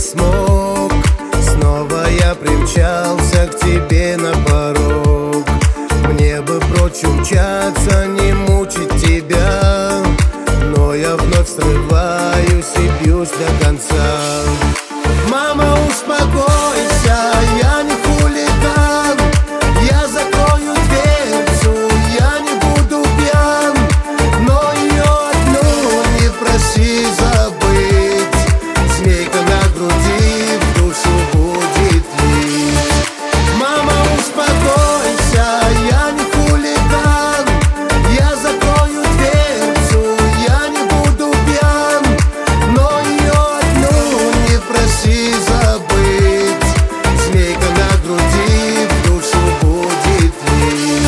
смог. Снова я примчался к тебе на порог. Мне бы прочь умчаться, не мучить тебя, но я вновь срываюсь и бьюсь до конца. Мама, успокойся, я не хулиган. Я закрою дверцу, я не буду пьян, но ее одну не проси забыть. Змейка на груди в душу будет лить. Мама, успокойся, я не хулиган. Я закрою дверцу, я не буду пьян, но ее одну не проси забыть. Змейка на груди в душу будет лить.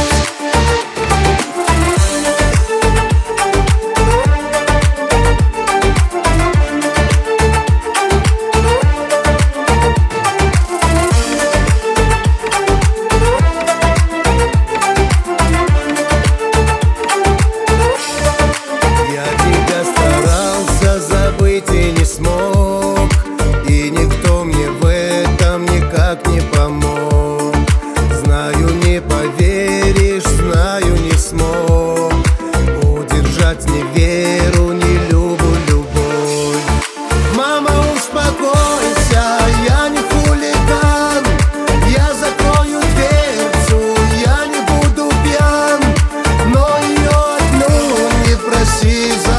Я тебя старался забыть и не смог, и никто мне в этом никак не помог. Знаю, не поверишь, знаю, не смог удержать ни веру, ни любовь. Мама, успокойся, я не хулиган. Я закрою дверцу, я не буду пьян, но ее одну не проси забыть.